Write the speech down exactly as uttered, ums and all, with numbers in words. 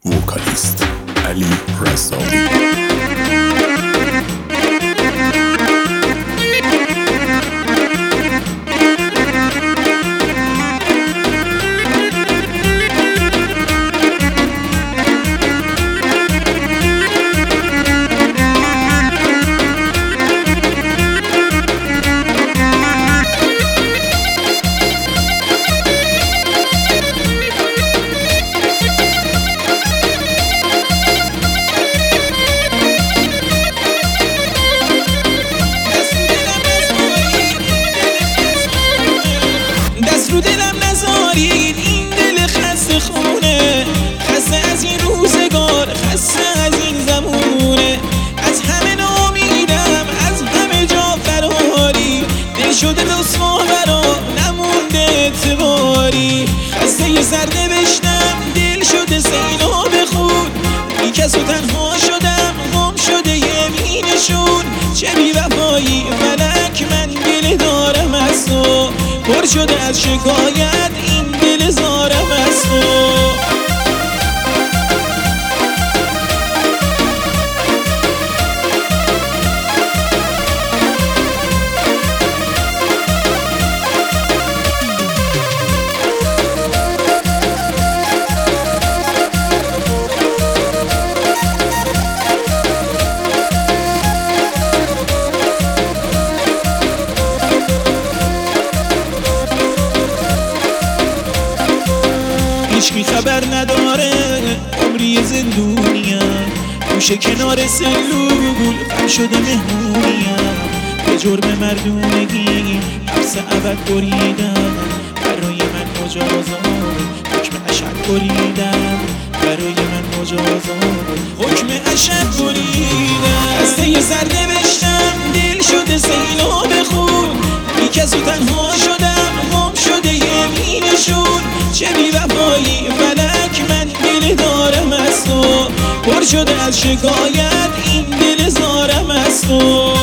وکالیست علی رزاقی. رو دلم نذارید این دل خسته خونه، خسته از این روزگار، خسته از این زمونه. از همه نامیدم، از همه جا فراری، دل شده رسوا برا نمونده اعتباری. خسته ی سر نوشتم، دل شده سیلاب خون، بی کس و تنها شدم، گم شده یمینشون. چه بی وفایی فلک، من گله دارم از تو، پر شده از شکایت این دل زارم از تو. هیچکی خبر نداره عمری زندونیم، گوشه کنار سلول غم شده مهمونیم. به جرم مردونگی حبس ابد بریدم، برای من مجازات حکم اشد بریدم، برای من مجازات حکم اشد بریدم. از ته سر نوشتم، دل شده سیلاب خون، بی کس و تنها شدم، گم شده یمینشون. چه بی وفایی فلک، من گله دارم از تو، پر شده از شکایت این دل زارم از تو.